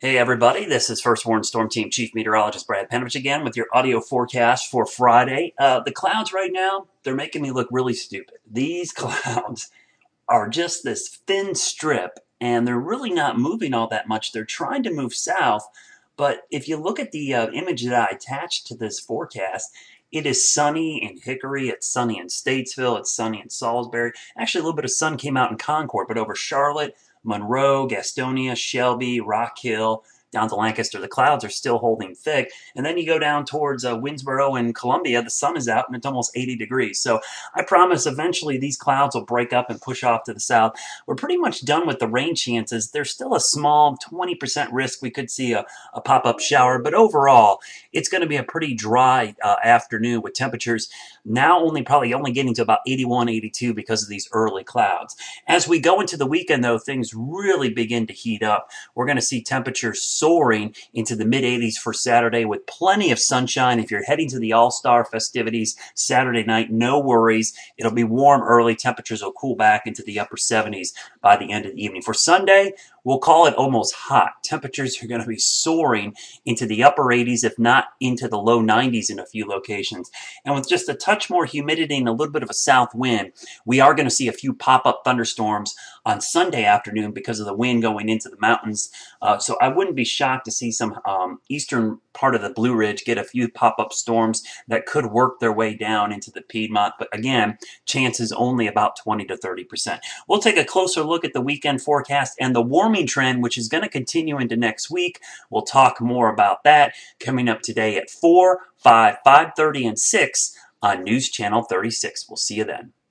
Hey everybody, this is First Warn Storm Team Chief Meteorologist Brad Panovich again with your audio forecast for Friday. The clouds right now, they're making me look really stupid. These clouds are just this thin strip and they're really not moving all that much. They're trying to move south, but if you look at the image that I attached to this forecast, it is sunny in Hickory, it's sunny in Statesville, it's sunny in Salisbury. Actually, a little bit of sun came out in Concord, but over Charlotte, Monroe, Gastonia, Shelby, Rock Hill, down to Lancaster, the clouds are still holding thick. And then you go down towards Winnsboro and Columbia, the sun is out and it's almost 80 degrees. So I promise eventually these clouds will break up and push off to the south. We're pretty much done with the rain chances. There's still a small 20% risk we could see a pop-up shower, but overall, it's going to be a pretty dry afternoon with temperatures now probably only getting to about 81, 82 because of these early clouds. As we go into the weekend, though, things really begin to heat up. We're going to see temperatures soaring into the mid-80s for Saturday with plenty of sunshine. If you're heading to the All-Star festivities Saturday night, no worries. It'll be warm early. Temperatures will cool back into the upper 70s by the end of the evening. For Sunday, we'll call it almost hot. Temperatures are going to be soaring into the upper 80s, if not into the low 90s in a few locations. And with just a touch more humidity and a little bit of a south wind, we are going to see a few pop-up thunderstorms on Sunday afternoon because of the wind going into the mountains. So I wouldn't be shocked to see some eastern part of the Blue Ridge get a few pop-up storms that could work their way down into the Piedmont. But again, chances only about 20 to 30%. We'll take a closer look at the weekend forecast and the warming trend, which is going to continue into next week. We'll talk more about that coming up today at 4, 5, 5:30, and 6 on News Channel 36. We'll see you then.